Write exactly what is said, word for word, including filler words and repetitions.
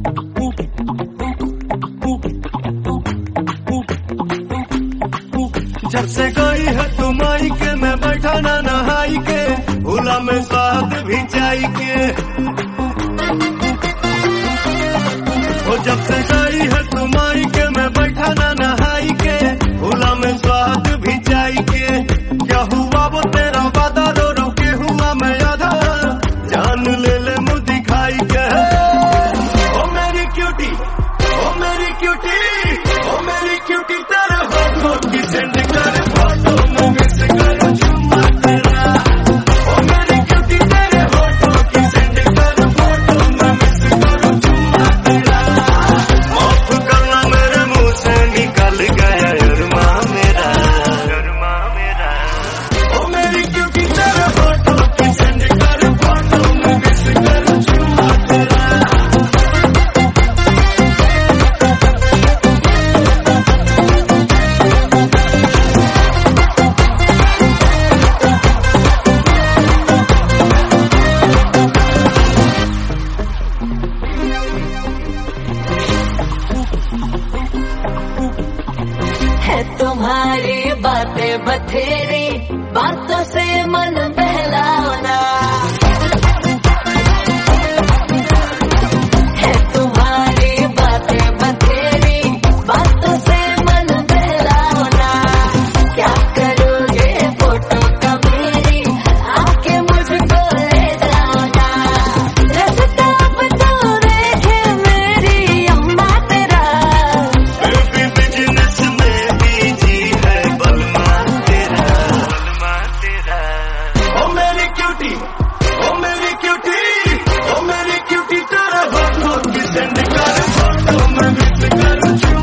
जब से गई है तुम आई के मैं बैठा ना नहाई के, भूला में स्वाद भी चाय के। वो जब से गई है तुम आई के मैं बैठा ना नहाई के, भूला में स्वाद भी चाय के। क्या हुआ वो तेरा वादा, रो रो के हुआ मैं आधा, जान ले ले मुँह दिखाई के। ओ मेरी क्यूटी, ओ मेरी क्यूटी, ओ मेरी क्यूटी, तेरे होठों की सेंड कर फोटो में मिस करूं चुम्मा तेरा। ओ मेरी क्यूटी, तेरे होठों की सेंड कर फोटो में मिस करूं चुम्मा तेरा। माफ करना मेरे मुंह से निकल गया अरमा मेरा, अरमा मेरा। ओ मेरी क्यूटी, तेरे होठों की सेंड कर फोटो में मिस करूं चुम्मा तेरा। है तुम्हारी बातें बथेरी, बातों से मन बहलाना। है तुम्हारी बातें बथेरी, बातों से मन बहलाना। क्या करोगे फोटो का मेरी, आके मुझको ले जाना। रास्ता बता देखे मेरी अम्मा तेरा, बिजनेस में बीजी है बलमा तेरा, बलमा तेरा। ओ मेरी क्यूटी, ओ मेरी क्यूटी, ओ मेरी क्यूटी, तेरा होठों की सेंड कर फोटो में मिस करूं।